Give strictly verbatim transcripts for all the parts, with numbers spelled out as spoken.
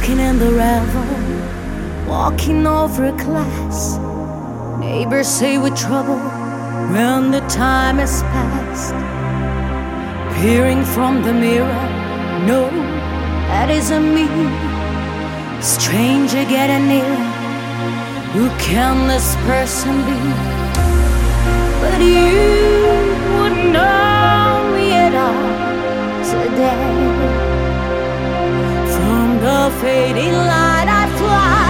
Walking in the revel, walking over glass. Neighbors say we're trouble when the time has passed. Peering from the mirror, no, that isn't me. Stranger getting nearer, who can this person be? But you wouldn't know me at all today. From the fading light I fly,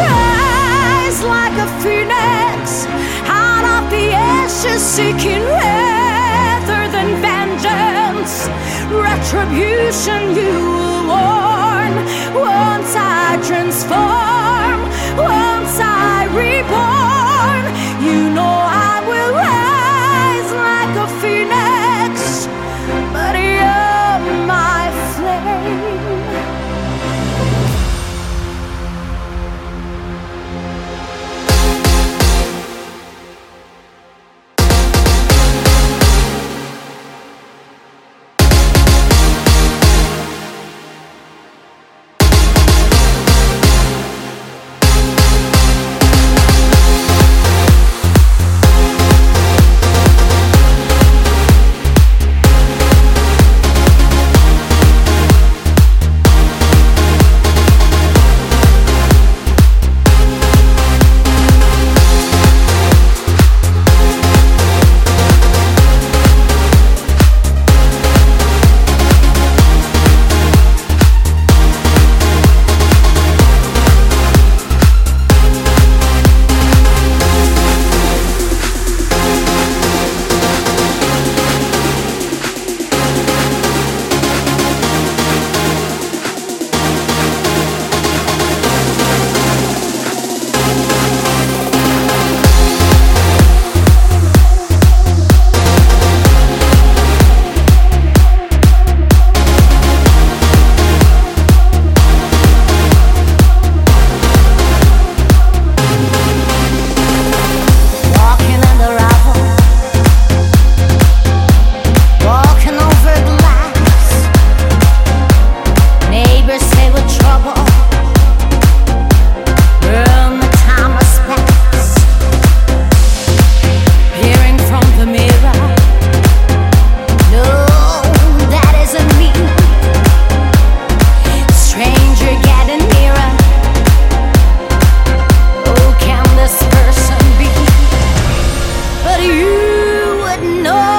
rise like a phoenix out of the ashes, seeking rather than vengeance. Retribution you will warn. Once I transform, once I reborn, you know I will rise like a phoenix. But you're my flame.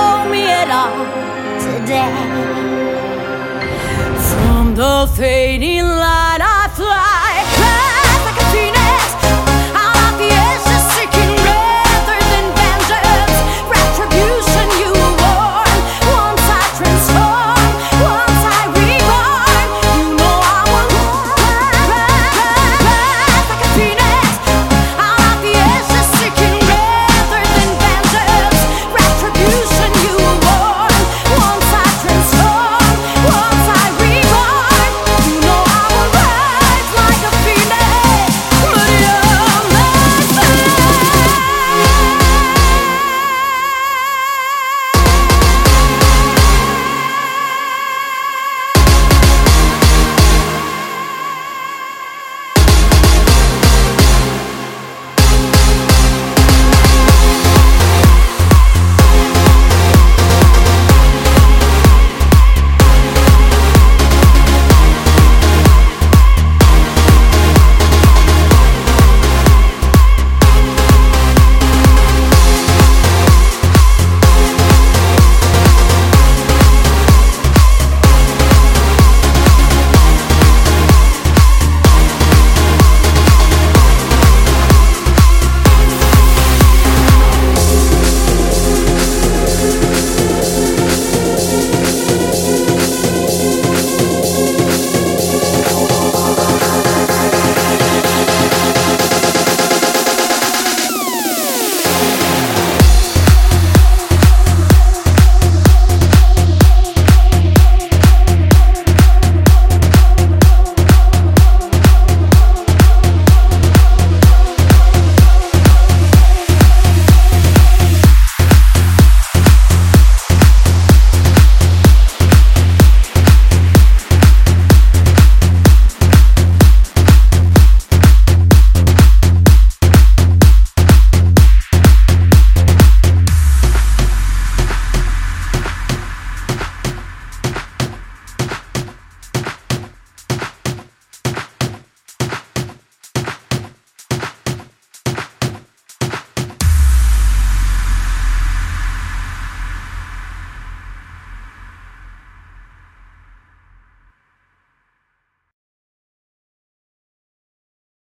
From the fading